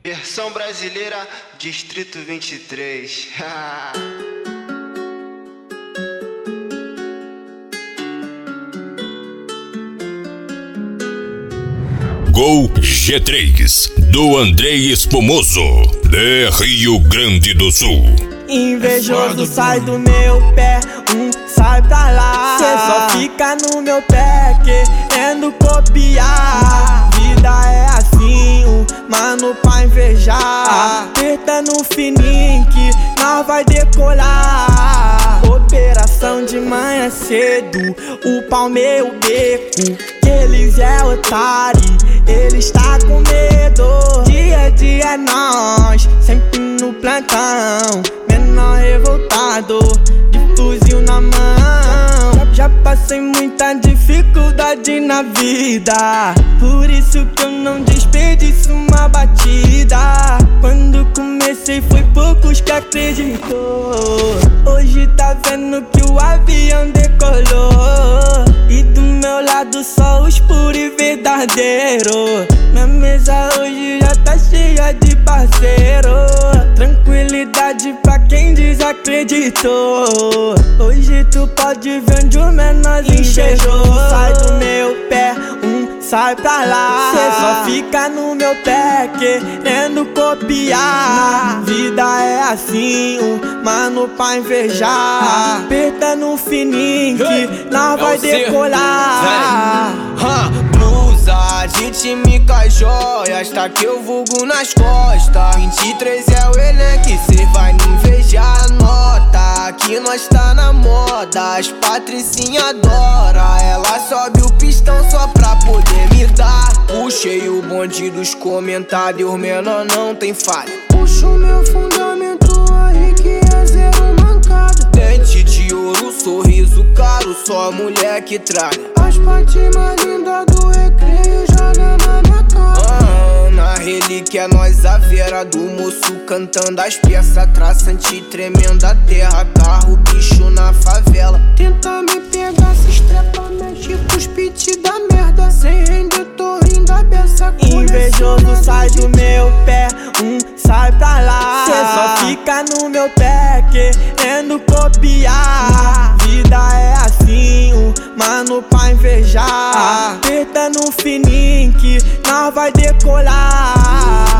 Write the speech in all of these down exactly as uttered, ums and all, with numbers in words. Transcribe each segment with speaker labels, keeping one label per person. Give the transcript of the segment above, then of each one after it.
Speaker 1: Versão brasileira, Distrito vinte e três.
Speaker 2: Gol G três, do Andrei Espumoso, de Rio Grande do Sul.
Speaker 3: Invejoso sai do meu pé, um sai pra lá. Cê só fica no meu pé querendo copiar. Vida é assim, um mano pra invejar. Apertando fininho que nós vai decolar. Operação de manhã cedo, o pau meu beco. Eles é otário, eles tá com medo. Dia a dia é nós, sempre no plantão. Menor revoltado, de fuzil na mão. Já passei muita dificuldade na vida, por isso que eu não desperdiço uma batida. Quando comecei foi poucos que acreditou. Hoje tá vendo que o avião decolou, e do meu lado só os puros e verdadeiros. Minha mesa hoje já tá cheia de parceiro. Tranquilidade pra quem desacreditou. Hoje tu pode ver onde o menorzinho chegou. Sai do meu pé, um sai pra lá. Cê só fica no meu pé querendo copiar. Vida é assim, um mano pra invejar. Apertando fininho que nós vai decolar.
Speaker 4: Blusa de time com as joias, tá que eu vulgo nas costas. vinte e três é o elenco, cê vai me invejar, nota. Aqui nós tá na moda, as patricinha adora. Ela sobe o pistão só pra poder me dar. Puxei o bonde dos comentários, menor não tem falha. Puxo meu fundamento aí que é zero mancada. Dente de ouro, sorriso caro, só mulher que tralha. As patinhas mais lindas do recreio joga na minha cara. Ah, na relíquia nós a vera do moço cantando as peças. Traçante tremenda terra, carro, bicho na favela. Tenta me pegar, se estrepa, mexe com os pit da merda. Sem render, tô rindo a beça.
Speaker 3: Invejoso sai do meu pé, um sai pra lá. Cê só fica no meu pé querendo copiar. Vida é assim, um mano pra invejar. Apertando fininho que nós vai decolar.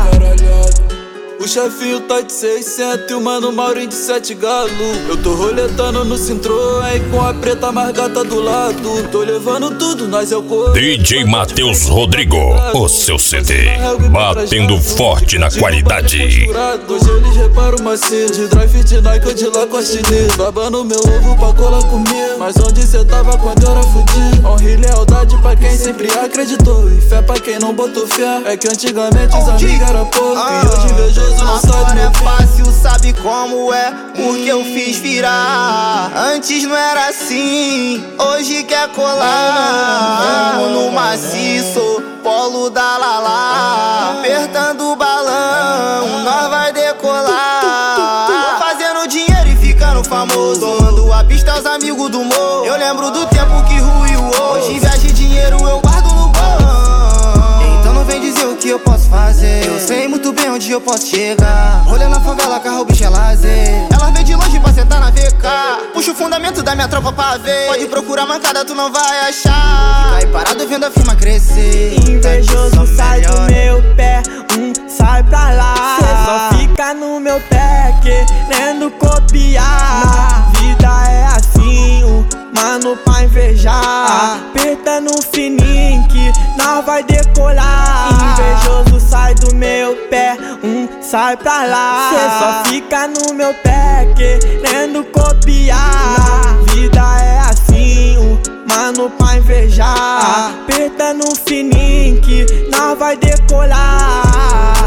Speaker 5: O chefinho tá de seiscentos e o mano Maurinho de sete galo. Eu tô roletando no Citroën com a preta mais gata do lado. Tô levando tudo, nós é o corpo.
Speaker 2: D J Matheus Rodrigo, o seu C D, batendo forte na qualidade.
Speaker 5: Hoje eles reparam macio, de drive de Nike ou de Lacoste Lee. Babando meu ovo pra colar comigo, mas onde cê tava quando eu era fudido? Honra e lealdade pra quem sempre acreditou, e fé pra quem não botou fé. É que antigamente os amigos eram pouco, e hoje vejo
Speaker 4: agora é fácil, sabe como é? Porque eu fiz virar. Antes não era assim, hoje quer colar. Vamos no maciço, polo da Lala. Apertando o balão, nós vai decolar. Fazendo dinheiro e ficando famoso, tomando a pista aos amigos do morro. Eu lembro do tempo que ruiu. Hoje inveja e dinheiro eu guardo no bolso. Então não vem dizer o que eu posso fazer, eu sei muito bem onde eu posso chegar. Rolê na favela, carro, bicho é lazer. Ela vem de longe pra sentar na V K. Puxa o fundamento da minha tropa pra ver. Pode procurar mancada, tu não vai achar. Fica aí parado vendo a firma crescer.
Speaker 3: Invejoso sai do meu pé, um sai pra lá. Cê só fica no meu pé querendo copiar. Vida é assim, um mano pra invejar. Apertando fininho que nós vai decolar. Invejoso sai do meu pé, um sai pra lá. Cê só fica no meu pé querendo copiar. Vida é assim, um mano pra invejar. Apertando fininho que nós vai decolar.